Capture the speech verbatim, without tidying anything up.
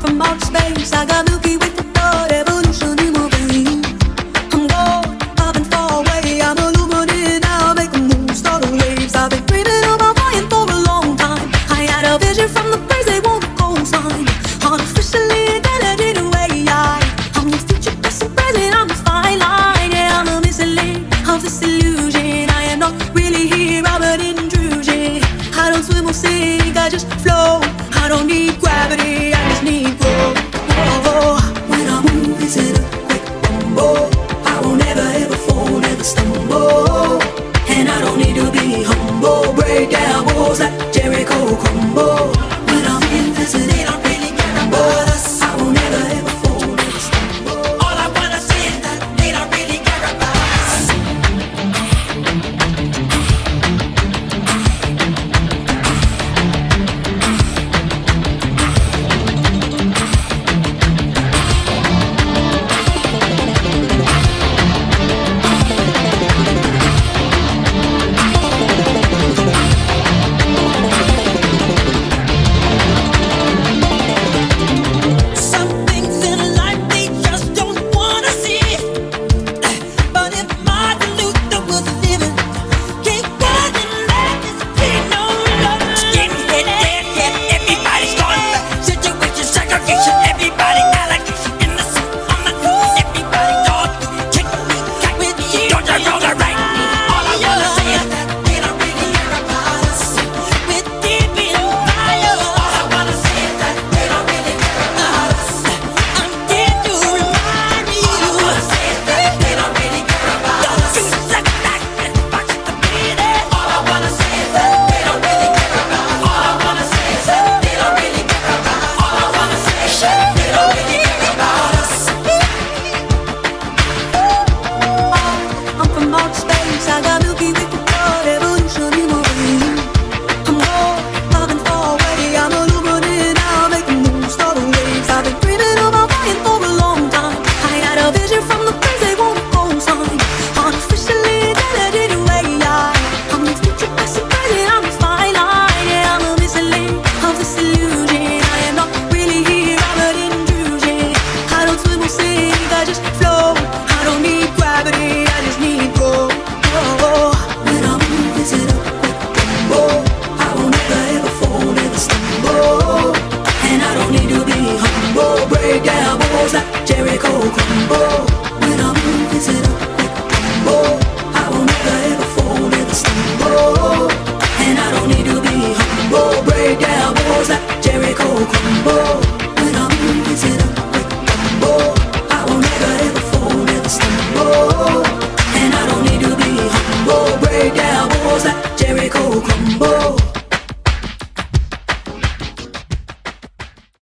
from outer space. I got Milky Way for blood, evolution in my veins. I'm gone, I've been far away. I'm illuminated now, make a move, start the waves. I've been dreaming about flying for a long time. I had a vision from the place they won't co-sign. Artificially intelligent way, I I'm the future, past and present, I'm the fine line. Yeah, I'm the missing link of this illusion. I am not really here, I'm an intrusion. I don't swim or sink, I just flow. I don't need gravity, I just need flow. Oh, when I move, it's in a quick rumble. I won't ever ever fall, never stumble. And I don't need to be humble. Break down walls like Jericho crumble. When I'm in, fascinated.